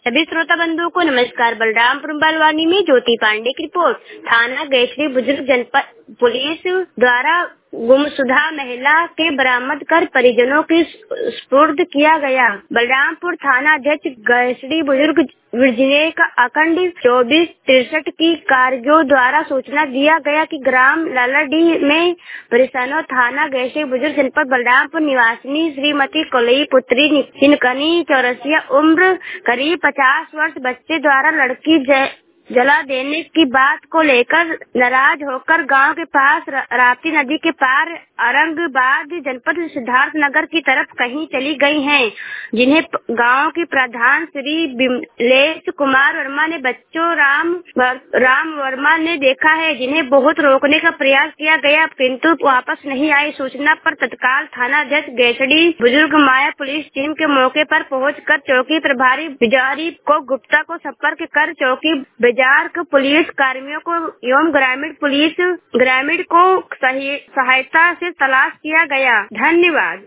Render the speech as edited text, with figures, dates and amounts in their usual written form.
सभी श्रोता बंधुओं को नमस्कार। बलरामपुर बालवानी में ज्योति पांडे की रिपोर्ट। थाना गैसड़ी बुजुर्ग जनपद पुलिस द्वारा गुमशुदा महिला के बरामद कर परिजनों की सुपुर्द किया गया। बलरामपुर थाना अध्यक्ष गैसड़ी बुजुर्ग विजय का अखंड 2463 की कार्यों द्वारा सूचना दिया गया कि ग्राम लालाडी में परिसनो थाना गैसड़ी बुजुर्ग जनपद बलरामपुर निवासिनी श्रीमती कोलई पुत्री हिनकनी चौरसिया उम्र करीब 50 वर्ष बच्चे द्वारा लड़की जला देने की बात को लेकर नाराज होकर गांव के पास राप्ती नदी के पार औरंगाबाद जनपद सिद्धार्थ नगर की तरफ कहीं चली गई हैं, जिन्हें गांव की प्रधान श्री बिमलेश कुमार वर्मा ने बच्चों राम वर्मा ने देखा है, जिन्हें बहुत रोकने का प्रयास किया गया किंतु वापस नहीं आई। सूचना पर तत्काल थाना अध्यक्ष गैसड़ी बुजुर्ग माया पुलिस टीम के मौके पर पहुंचकर चौकी प्रभारी बिजारी को गुप्ता को संपर्क कर चौकी बाजार के पुलिस कर्मियों को एवं ग्रामीण को सहायता से तलाश किया गया। धन्यवाद।